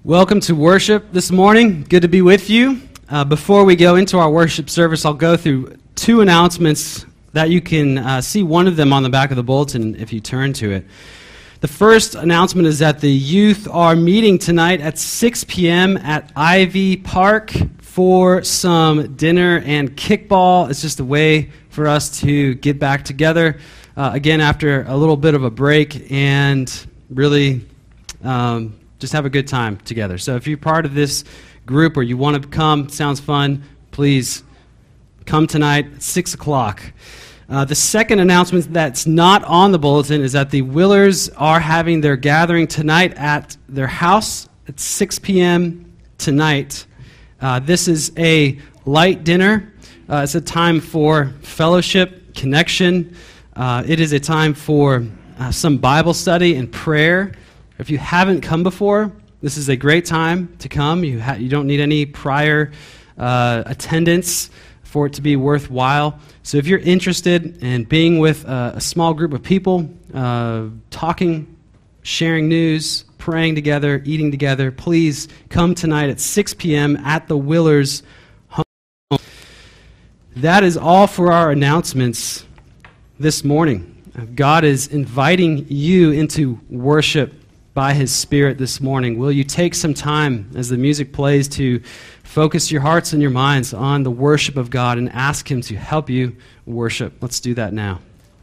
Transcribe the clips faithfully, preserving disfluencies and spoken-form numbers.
Welcome to worship this morning. Good to be with you. Uh, before we go into our worship service, I'll go through two announcements that you can uh, see one of them on the back of the bulletin if you turn to it. The first announcement is that the youth are meeting tonight at six p.m. at Ivy Park for some dinner and kickball. It's just a way for us to get back together, uh, again, after a little bit of a break and really um, just have a good time together. So if you're part of this group or you want to come, sounds fun, please come tonight at six o'clock. Uh, the second announcement that's not on the bulletin is that the Willers are having their gathering tonight at their house at six p.m. tonight. Uh, this is a light dinner. Uh, it's a time for fellowship, connection. Uh, it is a time for uh, some Bible study and prayer. If you haven't come before, this is a great time to come. You ha- you don't need any prior uh, attendance for it to be worthwhile. So if you're interested in being with uh, a small group of people, uh, talking, sharing news, praying together, eating together, please come tonight at six p.m. at the Willers home. That is all for our announcements this morning. God is inviting you into worship by His Spirit this morning. Will you take some time as the music plays to focus your hearts and your minds on the worship of God and ask Him to help you worship? Let's do that now.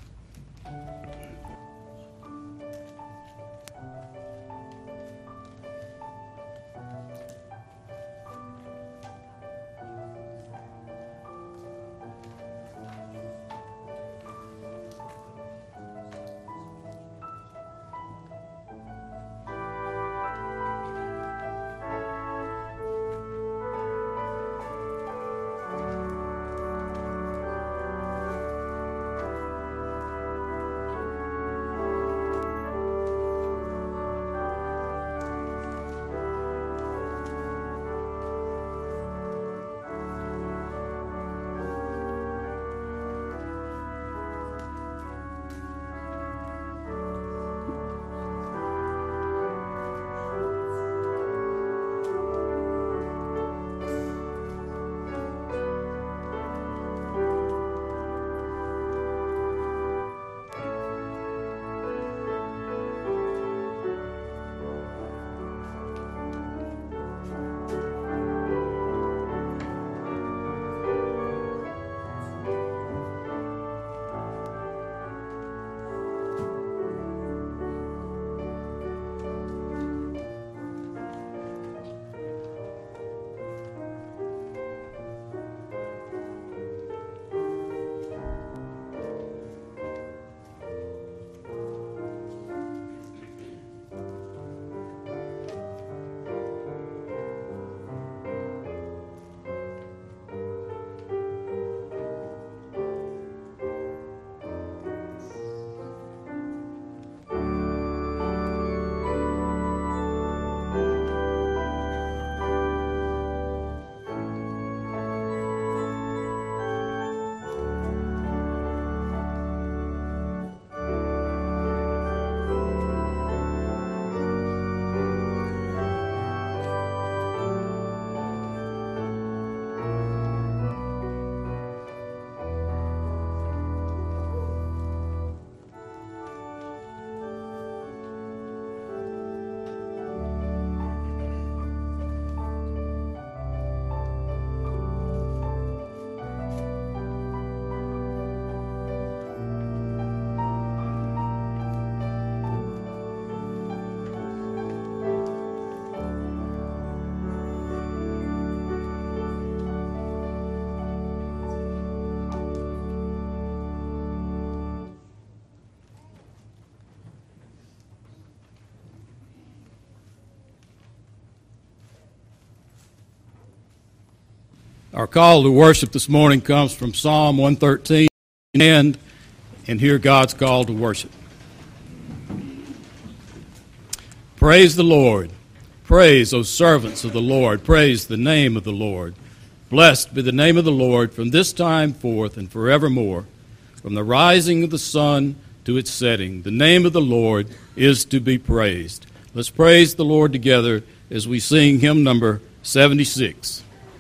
Our call to worship this morning comes from Psalm one thirteen, and, and hear God's call to worship. Praise the Lord. Praise, O servants of the Lord. Praise the name of the Lord. Blessed be the name of the Lord from this time forth and forevermore. From the rising of the sun to its setting, the name of the Lord is to be praised. Let's praise the Lord together as we sing hymn number seventy-six.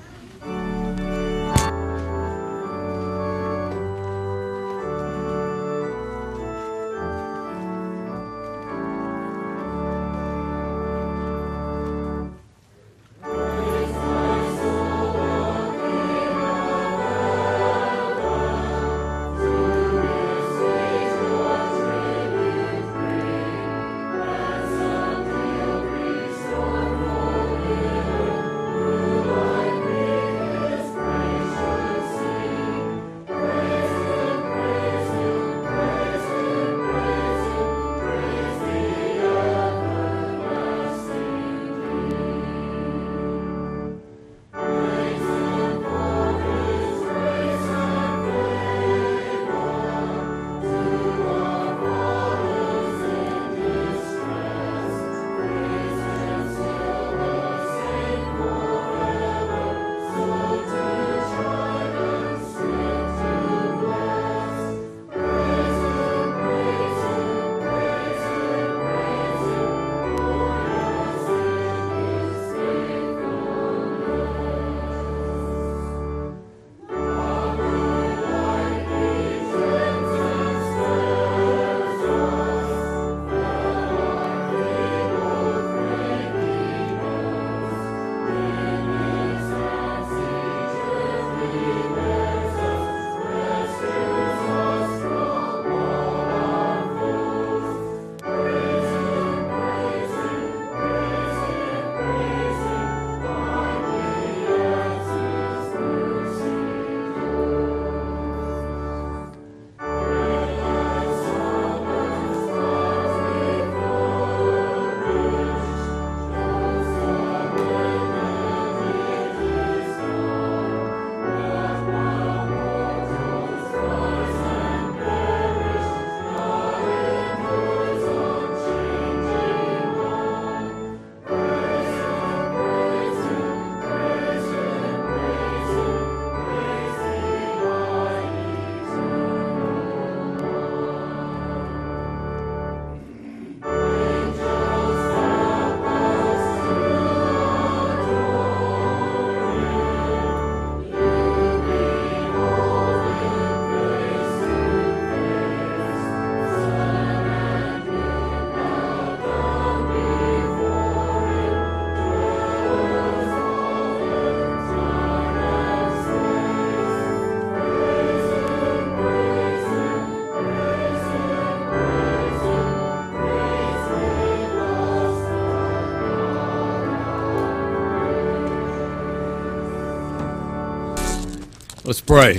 Let's pray.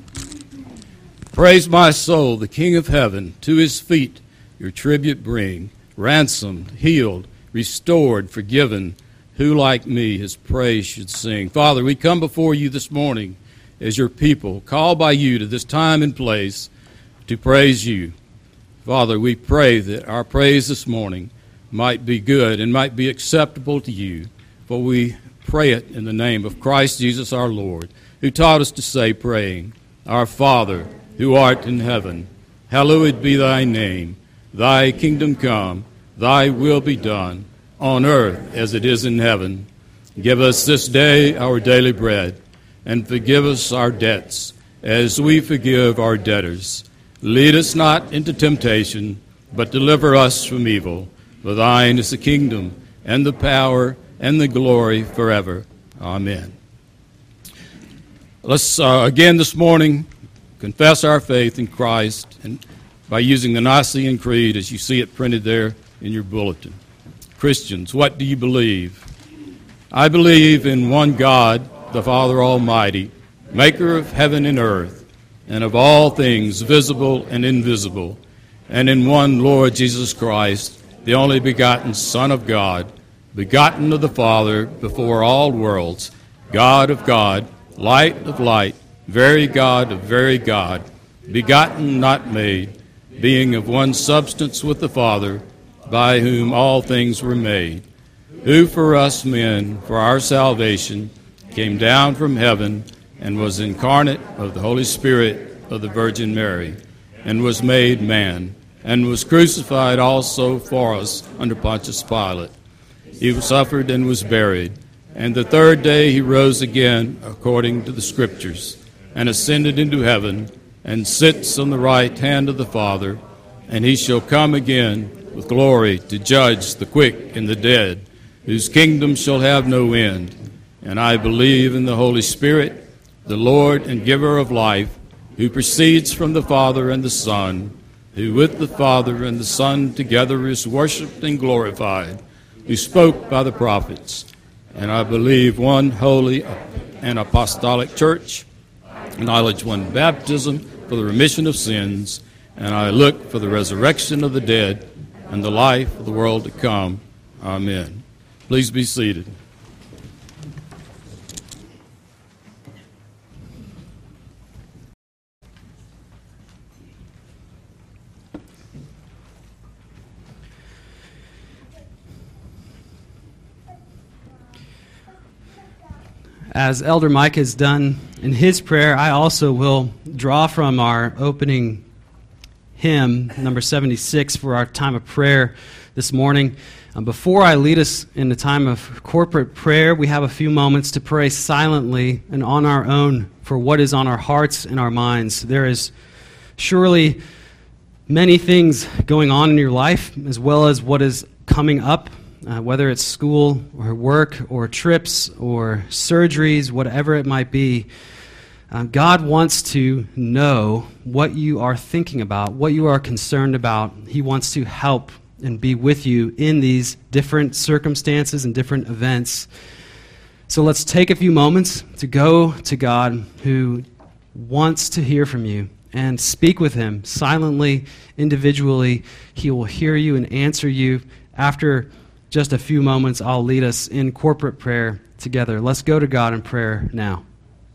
Praise my soul, the King of heaven, to his feet your tribute bring, ransomed, healed, restored, forgiven, who like me his praise should sing. Father, we come before you this morning as your people, called by you to this time and place to praise you. Father, we pray that our praise this morning might be good and might be acceptable to you, for we pray it in the name of Christ Jesus our Lord, who taught us to say, praying, Our Father, who art in heaven, hallowed be thy name. Thy kingdom come, thy will be done, on earth as it is in heaven. Give us this day our daily bread, and forgive us our debts, as we forgive our debtors. Lead us not into temptation, but deliver us from evil. For thine is the kingdom, and the power, and the glory forever. Amen. Let's uh, again this morning confess our faith in Christ and by using the Nicene Creed as you see it printed there in your bulletin. Christians, what do you believe? I believe in one God, the Father Almighty, maker of heaven and earth, and of all things visible and invisible, and in one Lord Jesus Christ, the only begotten Son of God, begotten of the Father before all worlds, God of God, light of light, very God of very God, begotten, not made, being of one substance with the Father, by whom all things were made, who for us men, for our salvation, came down from heaven and was incarnate of the Holy Spirit of the Virgin Mary, and was made man, and was crucified also for us under Pontius Pilate. He suffered and was buried. And the third day he rose again, according to the Scriptures, and ascended into heaven, and sits on the right hand of the Father. And he shall come again with glory to judge the quick and the dead, whose kingdom shall have no end. And I believe in the Holy Spirit, the Lord and giver of life, who proceeds from the Father and the Son, who with the Father and the Son together is worshipped and glorified, who spoke by the prophets. And I believe one holy and apostolic church, acknowledge one baptism for the remission of sins, and I look for the resurrection of the dead and the life of the world to come. Amen. Please be seated. As Elder Mike has done in his prayer, I also will draw from our opening hymn, number seventy-six, for our time of prayer this morning. Um, before I lead us in the time of corporate prayer, we have a few moments to pray silently and on our own for what is on our hearts and our minds. There is surely many things going on in your life, as well as what is coming up. Uh, whether it's school or work or trips or surgeries, whatever it might be, uh, God wants to know what you are thinking about, what you are concerned about. He wants to help and be with you in these different circumstances and different events. So let's take a few moments to go to God, who wants to hear from you, and speak with Him silently, individually. He will hear you and answer you. After just a few moments, I'll lead us in corporate prayer together. Let's go to God in prayer now.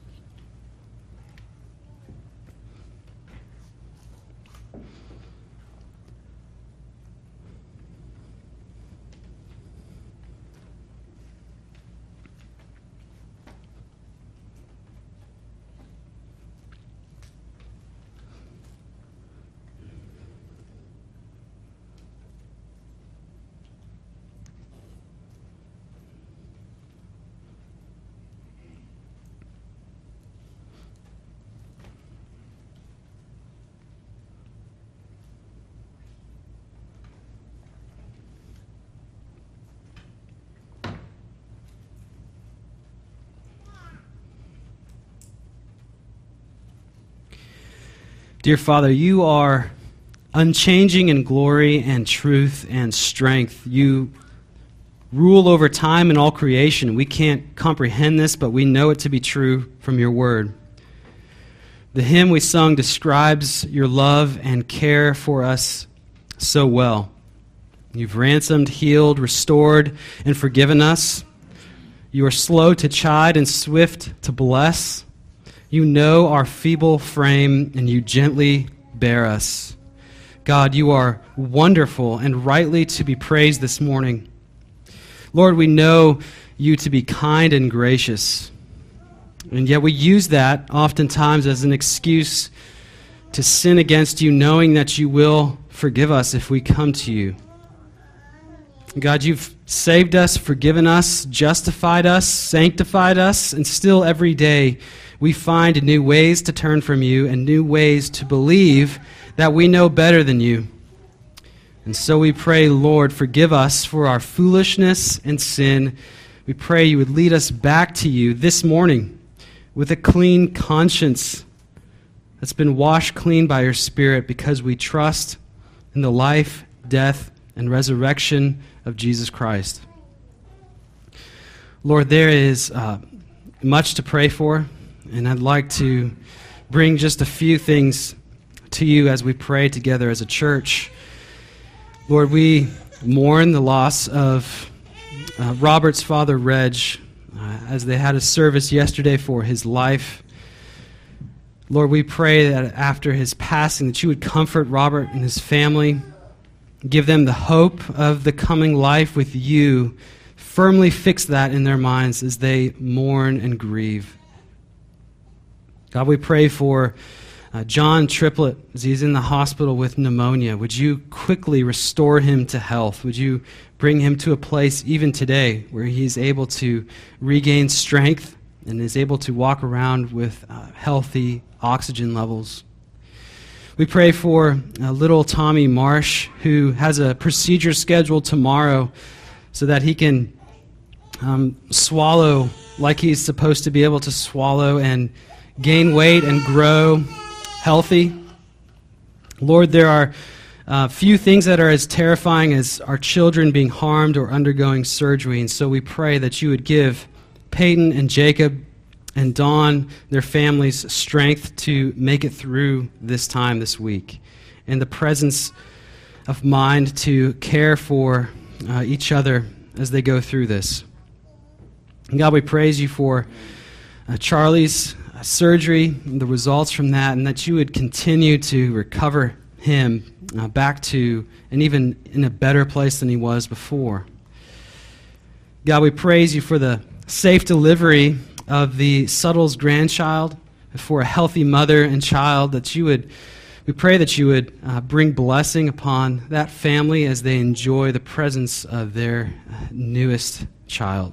Dear Father, you are unchanging in glory and truth and strength. You rule over time and all creation. We can't comprehend this, but we know it to be true from your word. The hymn we sung describes your love and care for us so well. You've ransomed, healed, restored, and forgiven us. You are slow to chide and swift to bless. You know our feeble frame, and you gently bear us. God, you are wonderful and rightly to be praised this morning. Lord, we know you to be kind and gracious, and yet we use that oftentimes as an excuse to sin against you, knowing that you will forgive us if we come to you. God, you've saved us, forgiven us, justified us, sanctified us, and still every day we find new ways to turn from you and new ways to believe that we know better than you. And so we pray, Lord, forgive us for our foolishness and sin. We pray you would lead us back to you this morning with a clean conscience that's been washed clean by your Spirit, because we trust in the life, death, and resurrection of Jesus Christ. Lord, there is uh, much to pray for, and I'd like to bring just a few things to you as we pray together as a church. Lord, we mourn the loss of uh, Robert's father, Reg, uh, as they had a service yesterday for his life. Lord, we pray that after his passing, that you would comfort Robert and his family, give them the hope of the coming life with you. Firmly fix that in their minds as they mourn and grieve. God, we pray for Uh, John Triplett, as he's in the hospital with pneumonia, would you quickly restore him to health? Would you bring him to a place even today where he's able to regain strength and is able to walk around with uh, healthy oxygen levels? We pray for uh, little Tommy Marsh, who has a procedure scheduled tomorrow so that he can um, swallow like he's supposed to be able to swallow and gain weight and grow healthy. Lord, there are uh, few things that are as terrifying as our children being harmed or undergoing surgery, and so we pray that you would give Peyton and Jacob and Dawn, their families, strength to make it through this time this week, and the presence of mind to care for uh, each other as they go through this. And God, we praise you for uh, Charlie's uh, surgery, and the results from that, and that you would continue to recover him uh, back to, and even in a better place than he was before. God, we praise you for the safe delivery of the Suttles grandchild, for a healthy mother and child, that you would, we pray that you would uh, bring blessing upon that family as they enjoy the presence of their uh, newest child.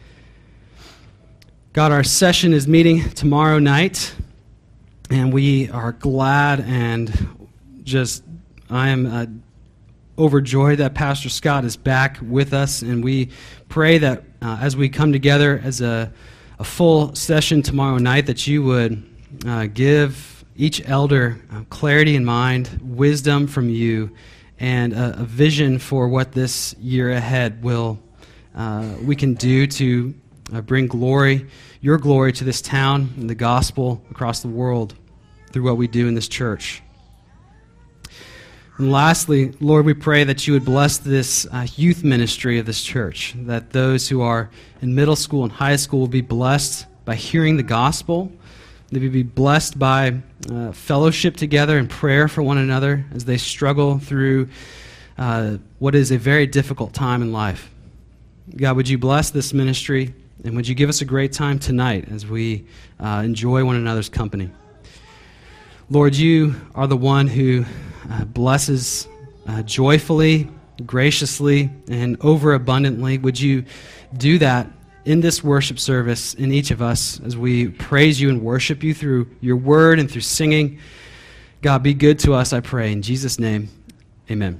God, our session is meeting tomorrow night, and we are glad and just, I am uh, overjoyed that Pastor Scott is back with us, and we pray that uh, as we come together as a, a full session tomorrow night, that you would uh, give each elder uh, clarity in mind, wisdom from you, and a, a vision for what this year ahead will uh, we can do to uh, bring glory, your glory to this town and the gospel across the world through what we do in this church. And lastly, Lord, we pray that you would bless this uh, youth ministry of this church, that those who are in middle school and high school will be blessed by hearing the gospel. They will be blessed by uh, fellowship together and prayer for one another as they struggle through uh, what is a very difficult time in life. God, would you bless this ministry, and would you give us a great time tonight as we uh, enjoy one another's company. Lord, you are the one who uh, blesses uh, joyfully, graciously, and overabundantly. Would you do that in this worship service in each of us as we praise you and worship you through your word and through singing? God, be good to us, I pray. In Jesus' name, amen.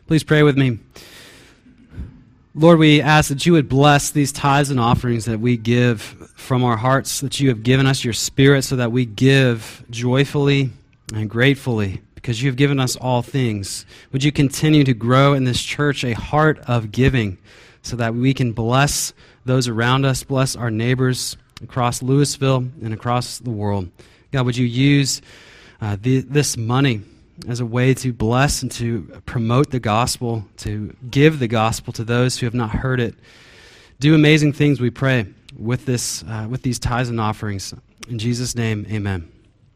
Please pray with me. Lord, we ask that you would bless these tithes and offerings that we give from our hearts, that you have given us your Spirit so that we give joyfully and gratefully because you have given us all things. Would you continue to grow in this church a heart of giving so that we can bless those around us, bless our neighbors across Louisville and across the world. God, would you use uh, the, this money as a way to bless and to promote the gospel, to give the gospel to those who have not heard it. Do amazing things, we pray, with this, uh, with these tithes and offerings. In Jesus' name, amen.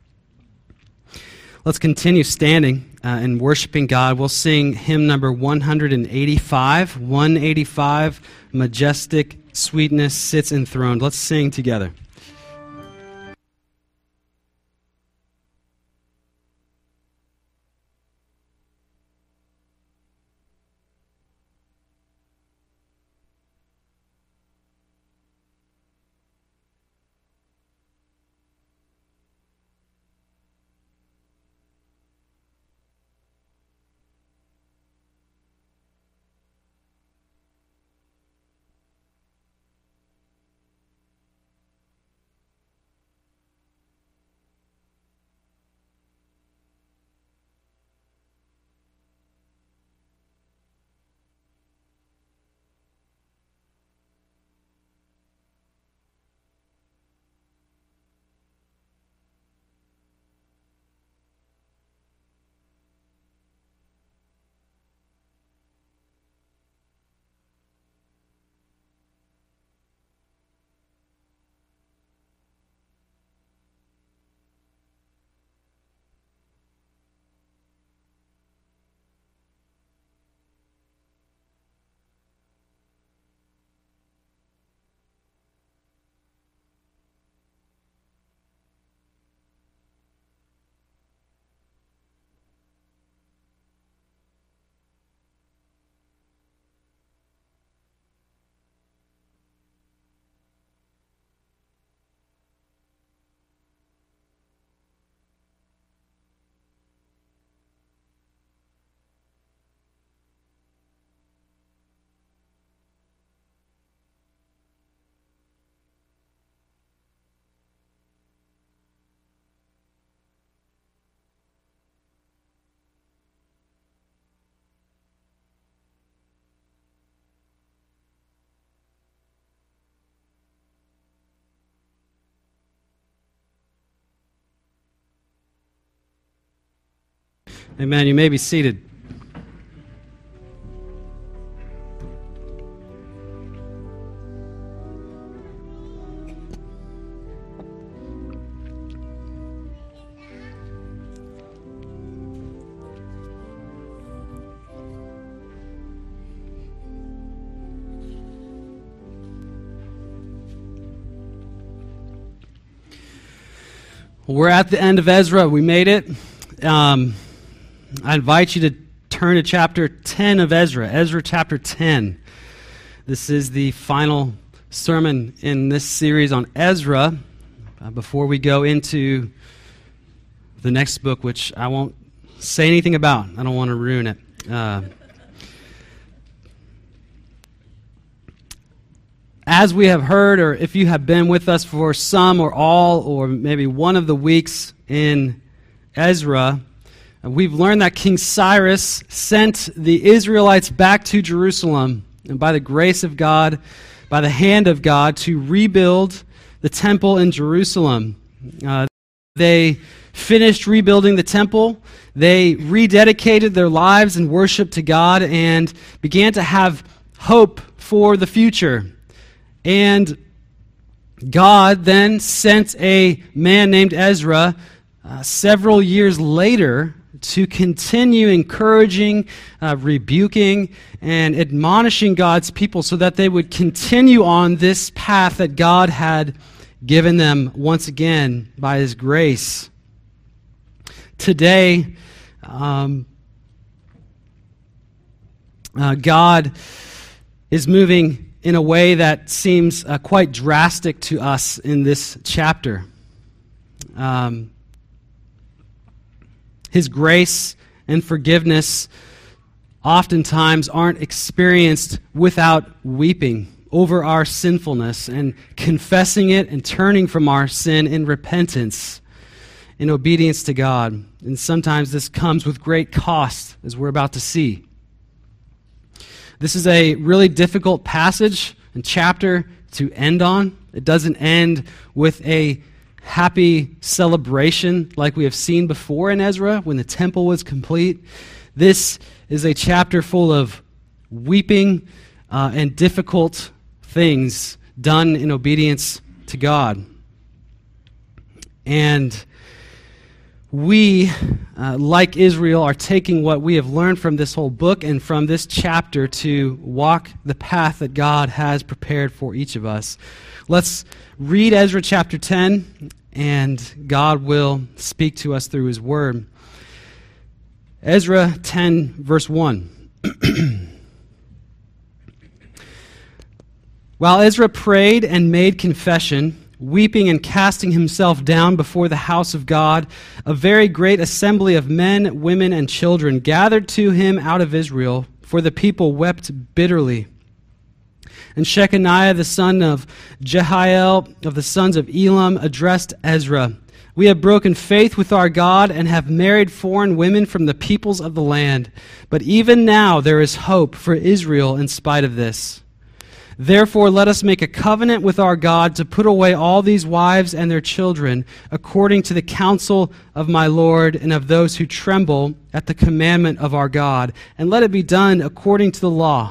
Let's continue standing uh, and worshiping God. We'll sing hymn number one eighty-five. one eighty-five, Majestic Sweetness Sits Enthroned. Let's sing together. Amen. You may be seated. We're at the end of Ezra. We made it. Um, I invite you to turn to chapter ten of Ezra, Ezra chapter ten. This is the final sermon in this series on Ezra. Uh, before we go into the next book, which I won't say anything about. I don't want to ruin it. Uh, as we have heard, or if you have been with us for some or all, or maybe one of the weeks in Ezra, we've learned that King Cyrus sent the Israelites back to Jerusalem, and by the grace of God, by the hand of God, to rebuild the temple in Jerusalem. Uh, they finished rebuilding the temple. They rededicated their lives in worship to God and began to have hope for the future. And God then sent a man named Ezra uh, several years later to continue encouraging, uh, rebuking, and admonishing God's people so that they would continue on this path that God had given them once again by His grace. Today, um, uh, God is moving in a way that seems uh, quite drastic to us in this chapter. Um, His grace and forgiveness oftentimes aren't experienced without weeping over our sinfulness and confessing it and turning from our sin in repentance, in obedience to God. And sometimes this comes with great cost, as we're about to see. This is a really difficult passage and chapter to end on. It doesn't end with a happy celebration like we have seen before in Ezra when the temple was complete. This is a chapter full of weeping uh, and difficult things done in obedience to God. And we, uh, like Israel, are taking what we have learned from this whole book and from this chapter to walk the path that God has prepared for each of us. Let's read Ezra chapter ten, and God will speak to us through His Word. Ezra ten, verse one. While Ezra prayed and made confession, weeping and casting himself down before the house of God, a very great assembly of men, women, and children gathered to him out of Israel, for the people wept bitterly. And Shechaniah, the son of Jehiel, of the sons of Elam, addressed Ezra, "We have broken faith with our God and have married foreign women from the peoples of the land. But even now there is hope for Israel in spite of this. Therefore, let us make a covenant with our God to put away all these wives and their children, according to the counsel of my Lord and of those who tremble at the commandment of our God, and let it be done according to the law.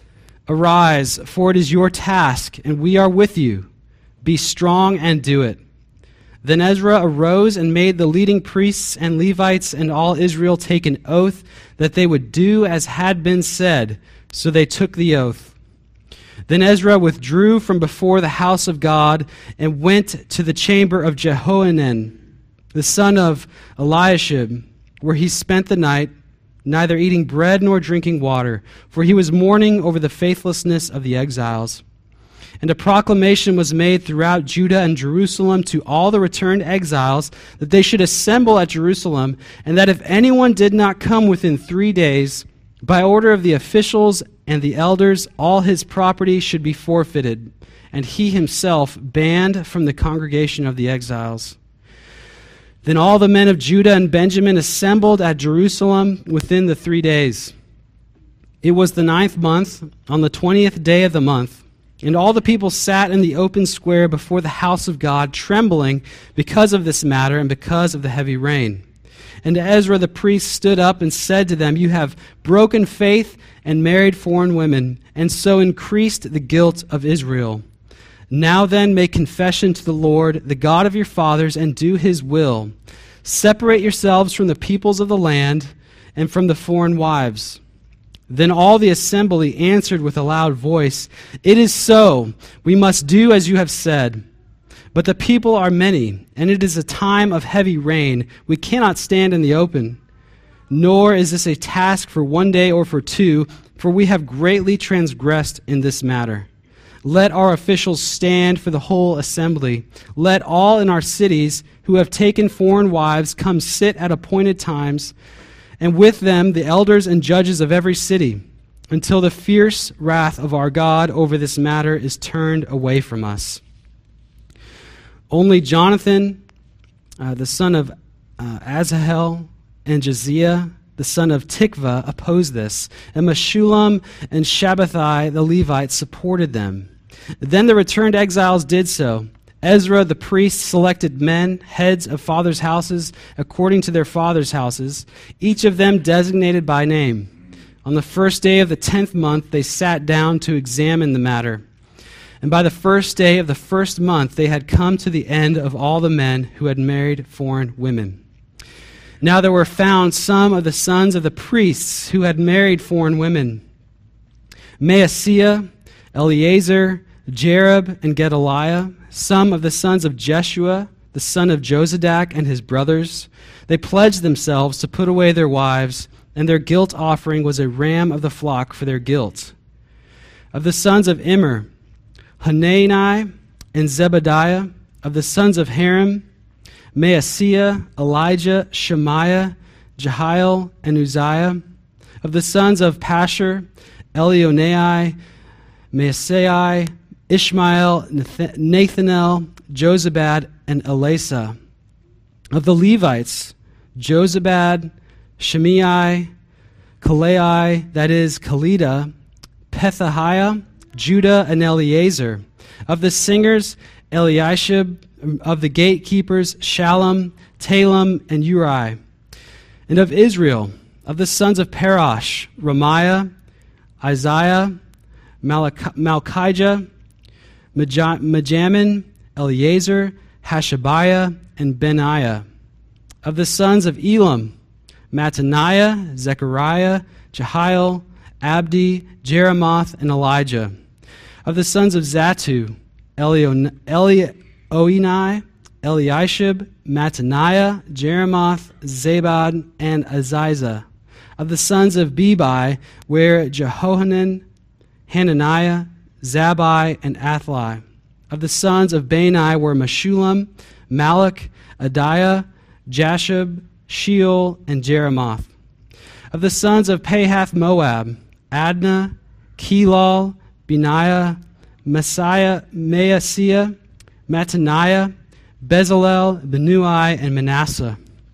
Arise, for it is your task, and we are with you. Be strong and do it." Then Ezra arose and made the leading priests and Levites and all Israel take an oath that they would do as had been said. So they took the oath. Then Ezra withdrew from before the house of God and went to the chamber of Jehohanan, the son of Eliashib, where he spent the night, neither eating bread nor drinking water, for he was mourning over the faithlessness of the exiles. And a proclamation was made throughout Judah and Jerusalem to all the returned exiles that they should assemble at Jerusalem, and that if anyone did not come within three days, by order of the officials and the elders, all his property should be forfeited, and he himself banned from the congregation of the exiles. Then all the men of Judah and Benjamin assembled at Jerusalem within the three days. It was the ninth month, on the twentieth day of the month, and all the people sat in the open square before the house of God, trembling because of this matter and because of the heavy rain. And Ezra the priest stood up and said to them, "You have broken faith and married foreign women, and so increased the guilt of Israel. Now then make confession to the Lord, the God of your fathers, and do his will. Separate yourselves from the peoples of the land and from the foreign wives." Then all the assembly answered with a loud voice, "It is so. We must do as you have said. But the people are many, and it is a time of heavy rain. We cannot stand in the open. Nor is this a task for one day or for two, for we have greatly transgressed in this matter. Let our officials stand for the whole assembly. Let all in our cities who have taken foreign wives come sit at appointed times, and with them the elders and judges of every city, until the fierce wrath of our God over this matter is turned away from us." Only Jonathan, uh, the son of uh, Asahel, and Josiah, the son of Tikva, opposed this, and Meshullam and Shabbathai, the Levites, supported them. Then the returned exiles did so. Ezra the priest selected men, heads of fathers' houses, according to their fathers' houses, each of them designated by name. On the first day of the tenth month, they sat down to examine the matter. And by the first day of the first month, they had come to the end of all the men who had married foreign women. Now there were found some of the sons of the priests who had married foreign women: Maaseiah, Eleazar, Jerub, and Gedaliah, some of the sons of Jeshua, the son of Josadak, and his brothers. They pledged themselves to put away their wives, and their guilt offering was a ram of the flock for their guilt. Of the sons of Immer, Hanani and Zebediah. Of the sons of Harim, Maaseiah, Elijah, Shemaiah, Jehiel, and Uzziah. Of the sons of Pashur, Elionai, Maasai, Ishmael, Nathanael, Jozabad, and Elasa. Of the Levites, Jozabad, Shimei, Kalei, that is, Kalida, Pethahiah, Judah, and Eleazar. Of the singers, Eliashib. Of the gatekeepers, Shallum, Talem, and Uri. And of Israel, of the sons of Parash, Ramiah, Isaiah, Malach- Malchijah, Maj- Majamin, Eleazar, Hashabiah, and Benaiah. Of the sons of Elam, Mattaniah, Zechariah, Jehiel, Abdi, Jeremoth, and Elijah. Of the sons of Zatu, Elion- Elioenai, Eliashib, Mattaniah, Jeremoth, Zabad, and Aziza. Of the sons of Bebai were Jehohanan, Hananiah, Zabai, and Athli. Of the sons of Bani were Meshullam, Malach, Adiah, Jashub, Sheol, and Jeremoth. Of the sons of Pahath Moab, Adnah, Kelal, Benaiah, Messiah, Maaseiah, Mattaniah, Bezalel, Benui, and Manasseh.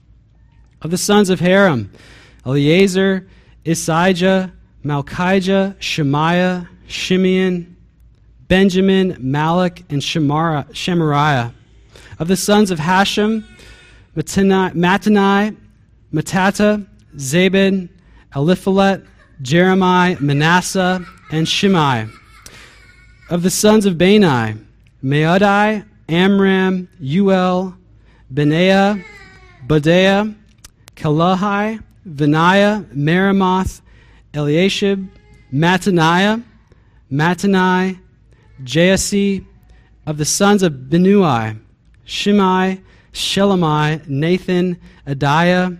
Of the sons of Haram, Eleazar, Isijah, Malchijah, Shemaiah, Shimeon, Benjamin, Malach, and Shemara, Shemariah. Of the sons of Hashem, Mattani, Mattani, Matata, Zabin, Eliphalet, Jeremiah, Manasseh, and Shimei. Of the sons of Bani, Maadai, Amram, Uel, Benaiah, Badiah, Kalahai, Vaniah, Meremoth, Eliashib, Mattaniah, Mattani, Jaasi. Of the sons of Benui, Shimei, Shelemai, Nathan, Adiah,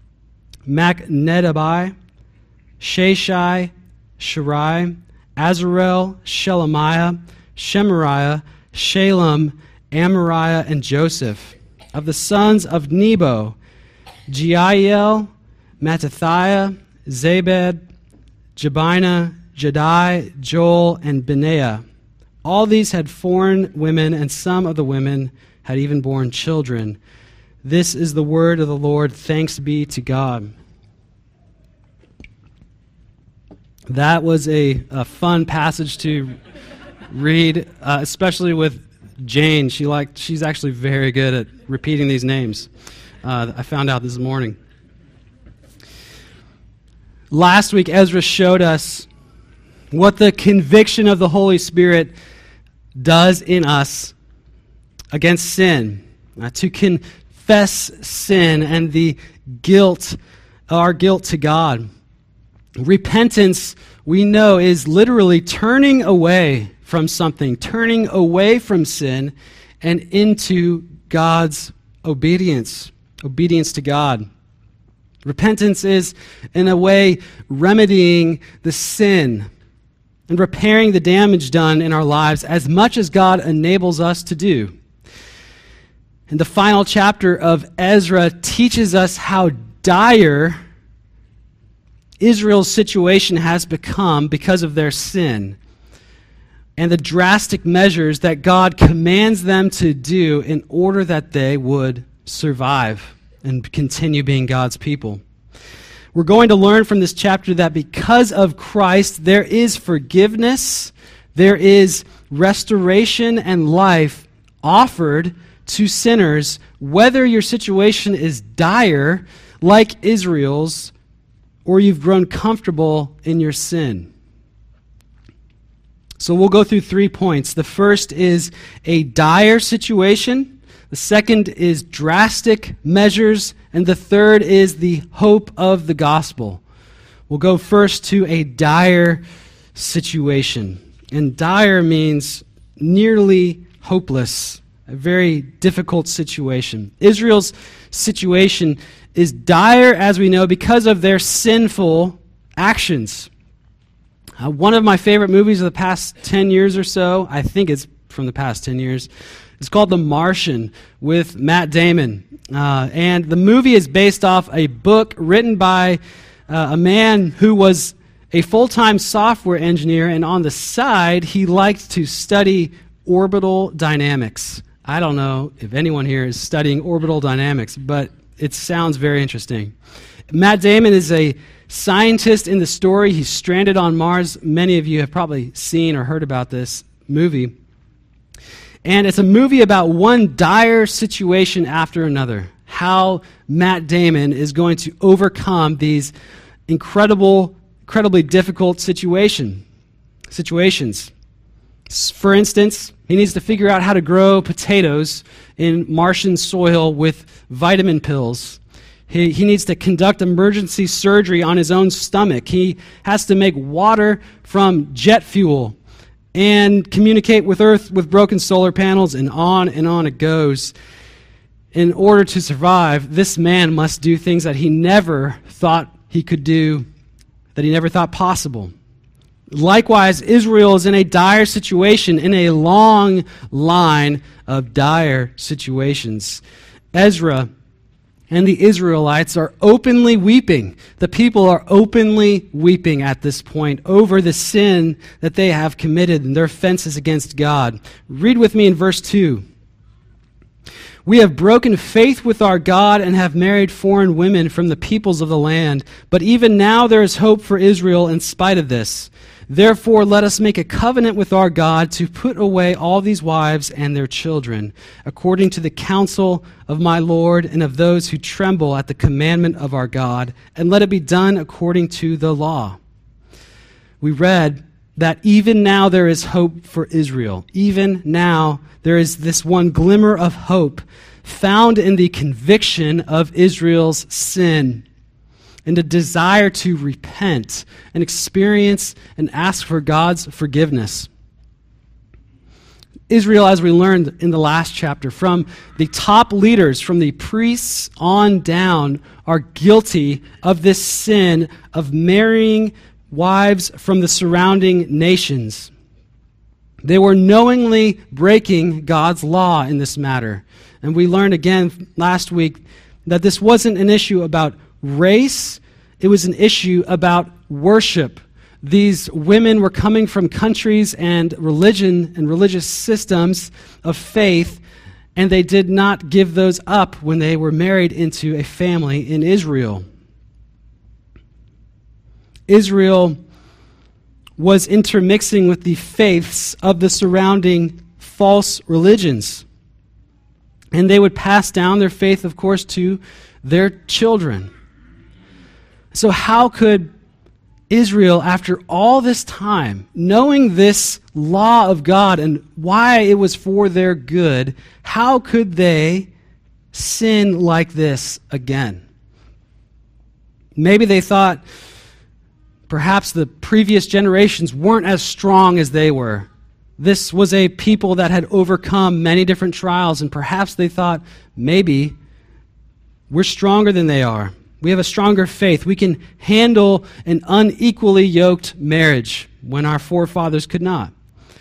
Macnedabai, Sheshai, Shirai, Azarel, Shelemiah, Shemariah, Shalem, Amariah, and Joseph. Of the sons of Nebo, Jeiel, Mattathiah, Zabed, Jabina, Jedi, Joel, and Benaiah. All these had foreign women, and some of the women had even borne children. This is the word of the Lord. Thanks be to God. That was a, a fun passage to read, uh, especially with Jane. She liked, she's actually very good at repeating these names. Uh, I found out this morning. Last week, Ezra showed us what the conviction of the Holy Spirit does in us against sin, uh, to confess sin and the guilt, our guilt to God. Repentance, we know, is literally turning away from something, turning away from sin and into God's obedience, obedience to God. Repentance is, in a way, remedying the sin and repairing the damage done in our lives as much as God enables us to do. And the final chapter of Ezra teaches us how dire Israel's situation has become because of their sin and the drastic measures that God commands them to do in order that they would survive and continue being God's people. We're going to learn from this chapter that because of Christ, there is forgiveness, there is restoration and life offered to sinners, whether your situation is dire, like Israel's, or you've grown comfortable in your sin. So we'll go through three points. The first is a dire situation. The second is drastic measures. And the third is the hope of the gospel. We'll go first to a dire situation. And dire means nearly hopeless, a very difficult situation. Israel's situation is dire, as we know, because of their sinful actions. Uh, one of my favorite movies of the past ten years or so, I think it's from the past ten years, it's called The Martian with Matt Damon. Uh, and the movie is based off a book written by uh, a man who was a full-time software engineer, and on the side, he liked to study orbital dynamics. I don't know if anyone here is studying orbital dynamics, but it sounds very interesting. Matt Damon is a scientist in the story. He's stranded on Mars. Many of you have probably seen or heard about this movie. And it's a movie about one dire situation after another. How Matt Damon is going to overcome these incredible, incredibly difficult situation, situations. For instance, he needs to figure out how to grow potatoes in Martian soil with vitamin pills. He, he needs to conduct emergency surgery on his own stomach. He has to make water from jet fuel and communicate with Earth with broken solar panels, and on and on it goes. In order to survive, this man must do things that he never thought he could do, that he never thought possible. Likewise, Israel is in a dire situation, in a long line of dire situations. Ezra and the Israelites are openly weeping. The people are openly weeping at this point over the sin that they have committed and their offenses against God. Read with me in verse two. We have broken faith with our God and have married foreign women from the peoples of the land. But even now there is hope for Israel in spite of this. Therefore, let us make a covenant with our God to put away all these wives and their children, according to the counsel of my Lord and of those who tremble at the commandment of our God, and let it be done according to the law. We read that even now there is hope for Israel. Even now there is this one glimmer of hope found in the conviction of Israel's sin and a desire to repent and experience and ask for God's forgiveness. Israel, as we learned in the last chapter, from the top leaders, from the priests on down, are guilty of this sin of marrying wives from the surrounding nations. They were knowingly breaking God's law in this matter. And we learned again last week that this wasn't an issue about race, it was an issue about worship. These women were coming from countries and religion and religious systems of faith, and they did not give those up when they were married into a family in Israel. Israel was intermixing with the faiths of the surrounding false religions. And they would pass down their faith, of course, to their children. So how could Israel, after all this time, knowing this law of God and why it was for their good, how could they sin like this again? Maybe they thought perhaps the previous generations weren't as strong as they were. This was a people that had overcome many different trials, and perhaps they thought, maybe we're stronger than they are. We have a stronger faith. We can handle an unequally yoked marriage when our forefathers could not.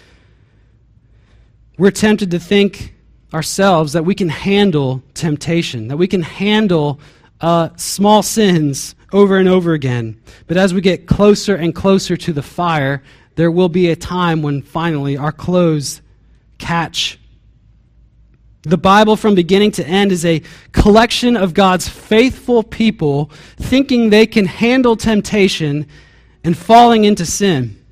We're tempted to think ourselves that we can handle temptation, that we can handle uh, small sins over and over again. But as we get closer and closer to the fire, there will be a time when finally our clothes catch. The Bible from beginning to end is a collection of God's faithful people thinking they can handle temptation and falling into sin,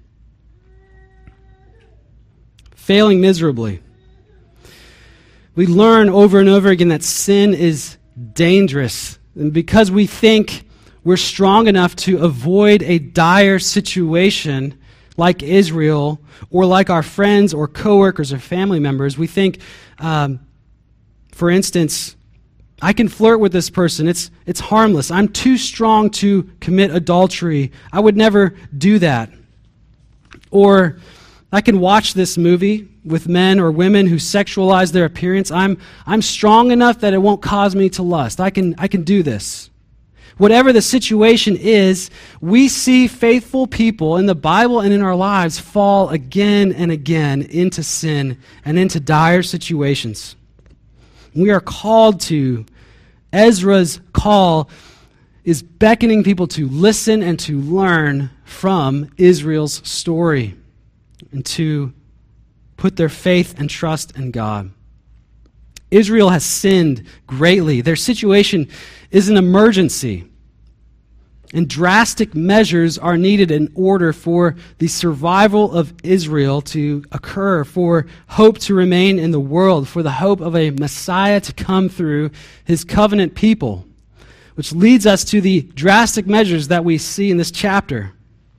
failing miserably. We learn over and over again that sin is dangerous, and because we think we're strong enough to avoid a dire situation like Israel or like our friends or coworkers or family members, we think, um, for instance, I can flirt with this person. It's it's harmless. I'm too strong to commit adultery. I would never do that. Or I can watch this movie with men or women who sexualize their appearance. I'm I'm strong enough that it won't cause me to lust. I can I can do this. Whatever the situation is, we see faithful people in the Bible and in our lives fall again and again into sin and into dire situations. We are called to. Ezra's call is beckoning people to listen and to learn from Israel's story and to put their faith and trust in God. Israel has sinned greatly. Their situation is an emergency, and drastic measures are needed in order for the survival of Israel to occur, for hope to remain in the world, for the hope of a Messiah to come through his covenant people, which leads us to the drastic measures that we see in this chapter.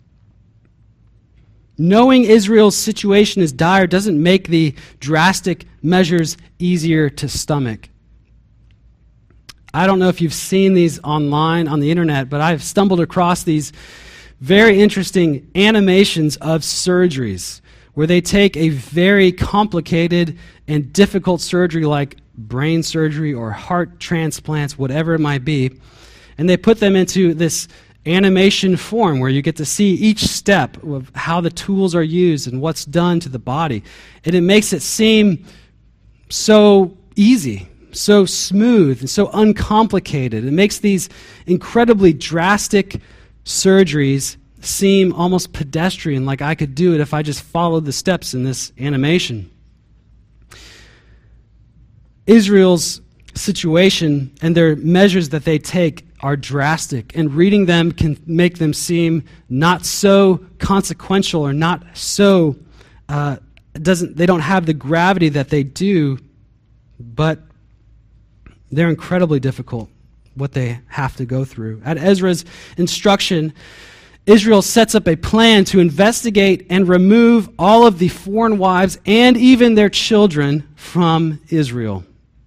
Knowing Israel's situation is dire doesn't make the drastic measures easier to stomach. I don't know if you've seen these online on the internet, but I've stumbled across these very interesting animations of surgeries where they take a very complicated and difficult surgery like brain surgery or heart transplants, whatever it might be, and they put them into this animation form where you get to see each step of how the tools are used and what's done to the body. And it makes it seem so easy, so smooth, and so uncomplicated. It makes these incredibly drastic surgeries seem almost pedestrian, like I could do it if I just followed the steps in this animation. Israel's situation and their measures that they take are drastic, and reading them can make them seem not so consequential or not so uh, doesn't they don't have the gravity that they do, but they're incredibly difficult, what they have to go through. At Ezra's instruction, Israel sets up a plan to investigate and remove all of the foreign wives and even their children from Israel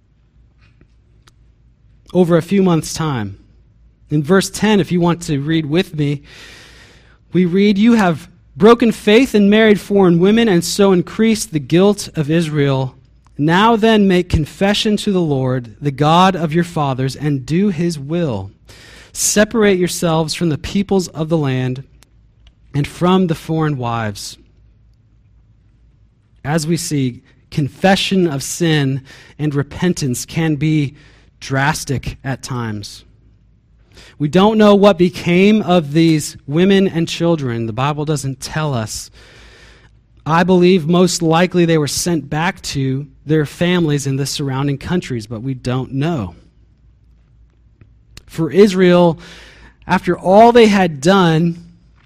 over a few months' time. In verse ten, if you want to read with me, we read, "You have broken faith and married foreign women and so increased the guilt of Israel. Now then make confession to the Lord, the God of your fathers, and do his will. Separate yourselves from the peoples of the land and from the foreign wives." As we see, confession of sin and repentance can be drastic at times. We don't know what became of these women and children. The Bible doesn't tell us. I believe most likely they were sent back to their families in the surrounding countries, but we don't know. For Israel, after all they had done,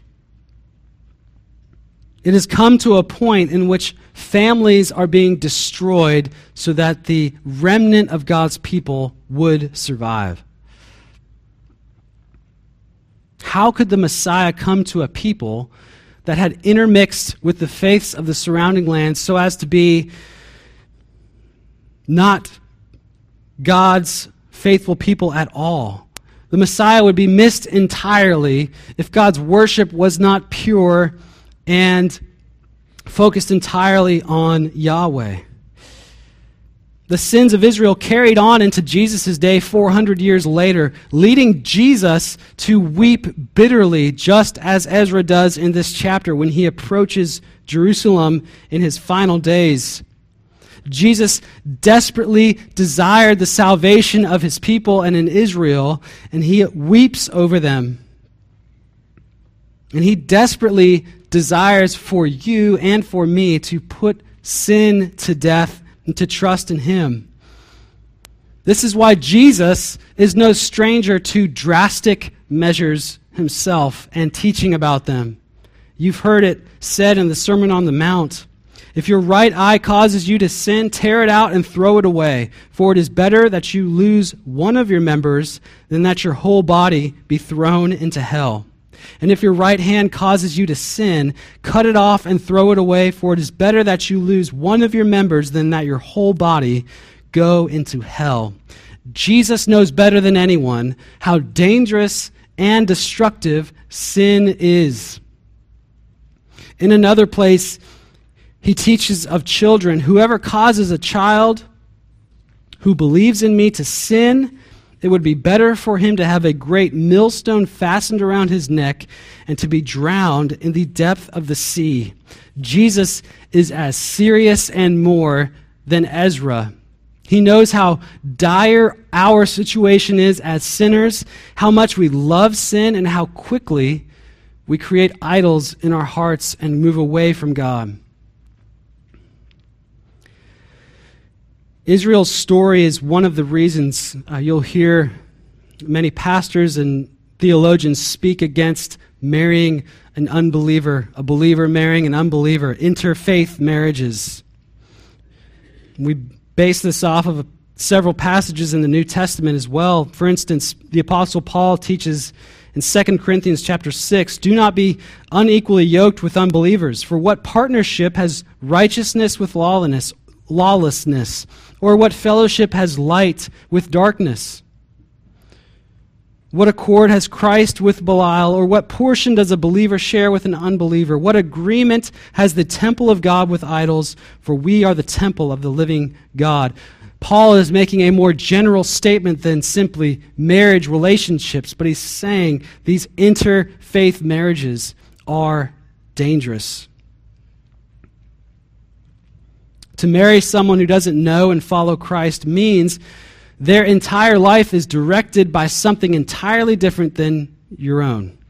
it has come to a point in which families are being destroyed so that the remnant of God's people would survive. How could the Messiah come to a people that had intermixed with the faiths of the surrounding lands so as to be not God's faithful people at all? The Messiah would be missed entirely if God's worship was not pure and focused entirely on Yahweh. The sins of Israel carried on into Jesus' day four hundred years later, leading Jesus to weep bitterly, just as Ezra does in this chapter when he approaches Jerusalem in his final days. Jesus desperately desired the salvation of his people and in Israel, and he weeps over them. And he desperately desires for you and for me to put sin to death and to trust in him. This is why Jesus is no stranger to drastic measures himself and teaching about them. You've heard it said in the Sermon on the Mount, "If your right eye causes you to sin, tear it out and throw it away. For it is better that you lose one of your members than that your whole body be thrown into hell. And if your right hand causes you to sin, cut it off and throw it away, for it is better that you lose one of your members than that your whole body go into hell." Jesus knows better than anyone how dangerous and destructive sin is. In another place, he teaches of children, "Whoever causes a child who believes in me to sin, it would be better for him to have a great millstone fastened around his neck and to be drowned in the depth of the sea." Jesus is as serious and more than Ezra. He knows how dire our situation is as sinners, how much we love sin, and how quickly we create idols in our hearts and move away from God. Israel's story is one of the reasons uh, you'll hear many pastors and theologians speak against marrying an unbeliever, a believer marrying an unbeliever, interfaith marriages. We base this off of several passages in the New Testament as well. For instance, the Apostle Paul teaches in Second Corinthians chapter six, "Do not be unequally yoked with unbelievers, for what partnership has righteousness with lawlessness, lawlessness, or what fellowship has light with darkness? What accord has Christ with Belial, or what portion does a believer share with an unbeliever? What agreement has the temple of God with idols? For we are the temple of the living God." Paul is making a more general statement than simply marriage relationships, but he's saying these interfaith marriages are dangerous. To marry someone who doesn't know and follow Christ means their entire life is directed by something entirely different than your own.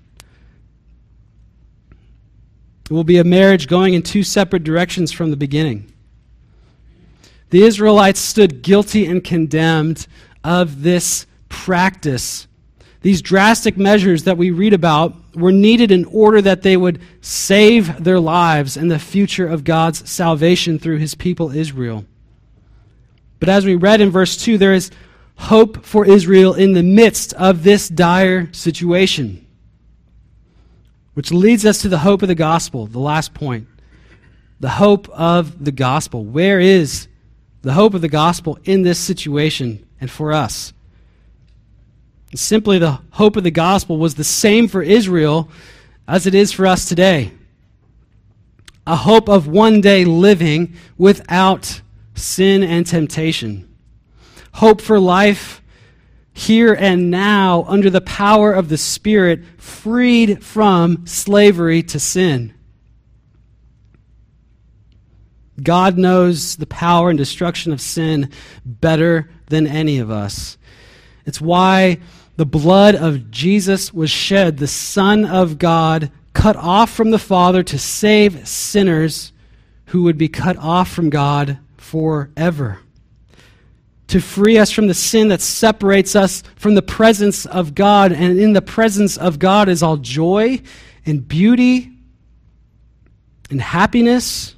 It will be a marriage going in two separate directions from the beginning. The Israelites stood guilty and condemned of this practice. These drastic measures that we read about were needed in order that they would save their lives and the future of God's salvation through his people Israel. But as we read in verse two, there is hope for Israel in the midst of this dire situation, which leads us to the hope of the gospel, the last point. The hope of the gospel. Where is the hope of the gospel in this situation and for us? Simply, the hope of the gospel was the same for Israel as it is for us today. A hope of one day living without sin and temptation. Hope for life here and now under the power of the Spirit, freed from slavery to sin. God knows the power and destruction of sin better than any of us. It's why the blood of Jesus was shed, the Son of God, cut off from the Father to save sinners who would be cut off from God forever. To free us from the sin that separates us from the presence of God. And in the presence of God is all joy and beauty and happiness.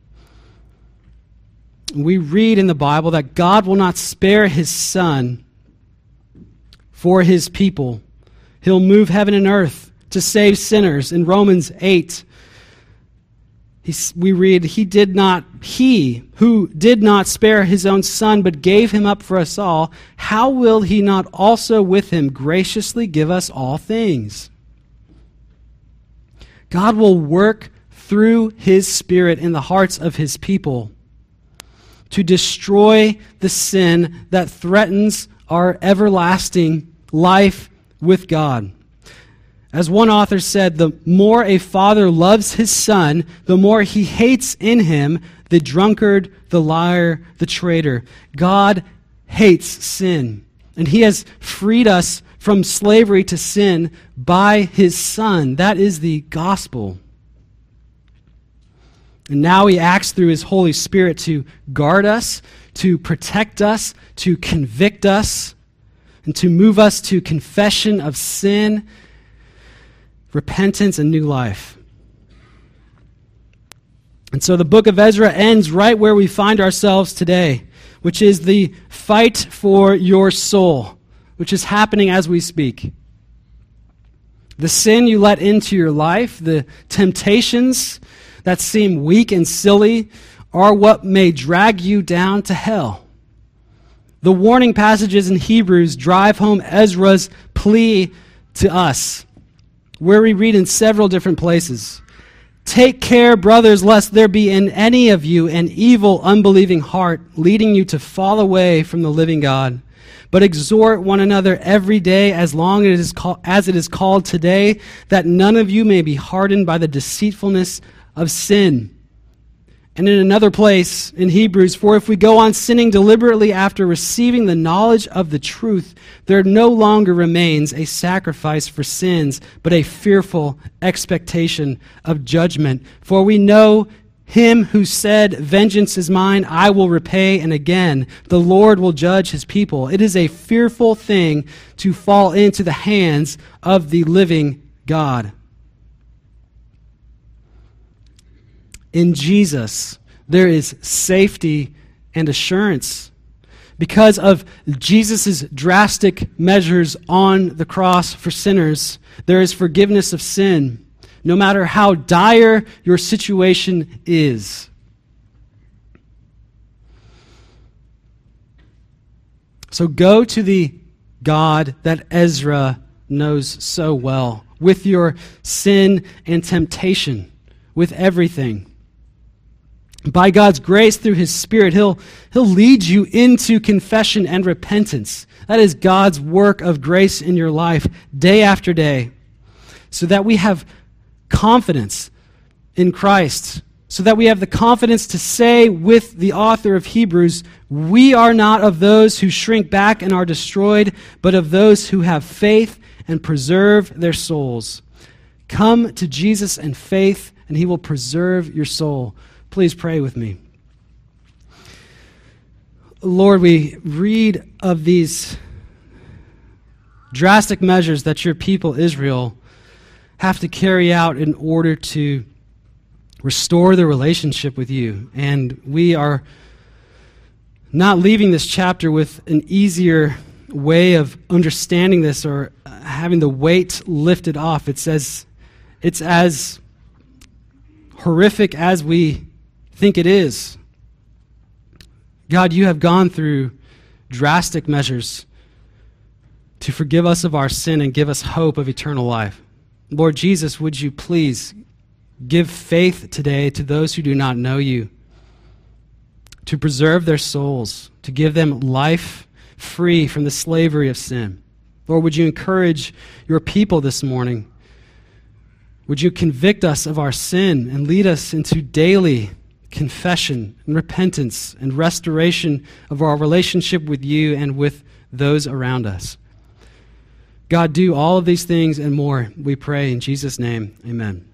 We read in the Bible that God will not spare his Son for his people. He'll move heaven and earth to save sinners. In Romans eight, he, we read, he did not, he who did not spare his own Son, but gave him up for us all, how will he not also with him graciously give us all things? God will work through his Spirit in the hearts of his people to destroy the sin that threatens our everlasting life with God. As one author said, the more a father loves his son, the more he hates in him the drunkard, the liar, the traitor. God hates sin, and he has freed us from slavery to sin by his Son. That is the gospel. And now he acts through his Holy Spirit to guard us, to protect us, to convict us, and to move us to confession of sin, repentance, and new life. And so the book of Ezra ends right where we find ourselves today, which is the fight for your soul, which is happening as we speak. The sin you let into your life, the temptations that seem weak and silly, are what may drag you down to hell. The warning passages in Hebrews drive home Ezra's plea to us, where we read in several different places, "Take care, brothers, lest there be in any of you an evil, unbelieving heart, leading you to fall away from the living God. But exhort one another every day as long as it is call- as it is called today, that none of you may be hardened by the deceitfulness of sin." And in another place in Hebrews, for if we go on sinning deliberately after receiving the knowledge of the truth, there no longer remains a sacrifice for sins, but a fearful expectation of judgment. For we know him who said, vengeance is mine, I will repay, and again, the Lord will judge his people. It is a fearful thing to fall into the hands of the living God. In Jesus, there is safety and assurance. Because of Jesus' drastic measures on the cross for sinners, there is forgiveness of sin, no matter how dire your situation is. So go to the God that Ezra knows so well, with your sin and temptation, with everything. By God's grace through his Spirit, he'll, he'll lead you into confession and repentance. That is God's work of grace in your life day after day, so that we have confidence in Christ, so that we have the confidence to say with the author of Hebrews, we are not of those who shrink back and are destroyed, but of those who have faith and preserve their souls. Come to Jesus in faith, and he will preserve your soul. Please pray with me. Lord, we read of these drastic measures that your people, Israel, have to carry out in order to restore their relationship with you. And we are not leaving this chapter with an easier way of understanding this or having the weight lifted off. It's as, it's as horrific as we think it is. God, you have gone through drastic measures to forgive us of our sin and give us hope of eternal life. Lord Jesus, would you please give faith today to those who do not know you, to preserve their souls, to give them life free from the slavery of sin. Lord, would you encourage your people this morning? Would you convict us of our sin and lead us into daily confession and repentance and restoration of our relationship with you and with those around us. God, do all of these things and more, we pray in Jesus' name. Amen.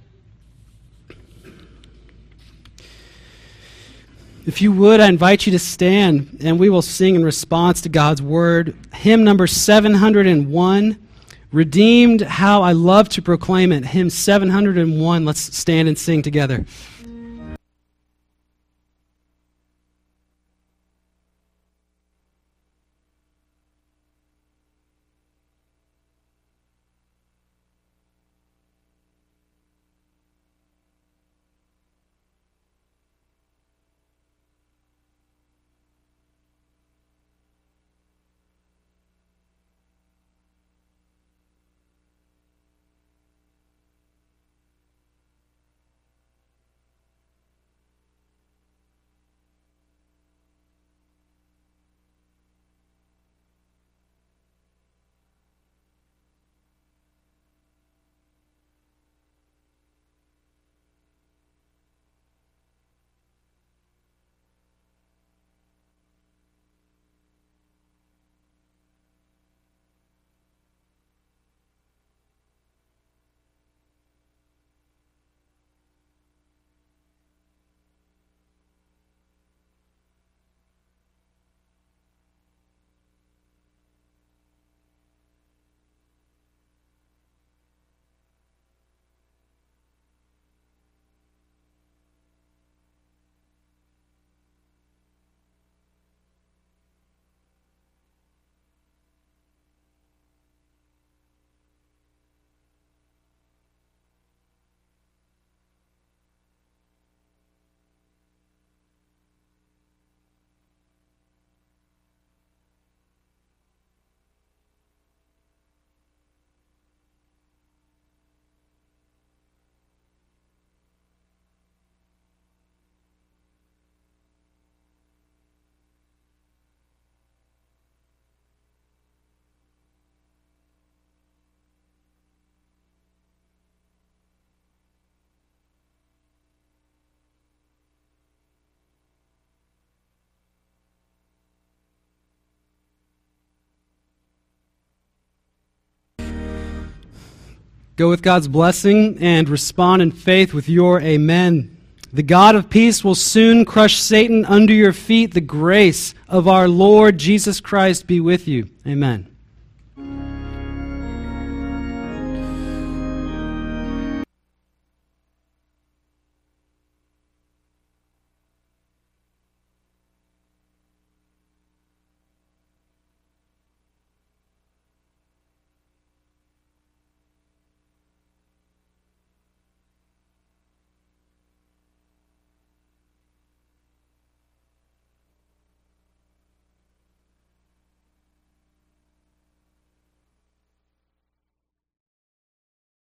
If you would, I invite you to stand, and we will sing in response to God's word. Hymn number seven hundred one, Redeemed, How I Love to Proclaim It. Hymn seven hundred one. Let's stand and sing together. Go with God's blessing and respond in faith with your amen. The God of peace will soon crush Satan under your feet. The grace of our Lord Jesus Christ be with you. Amen.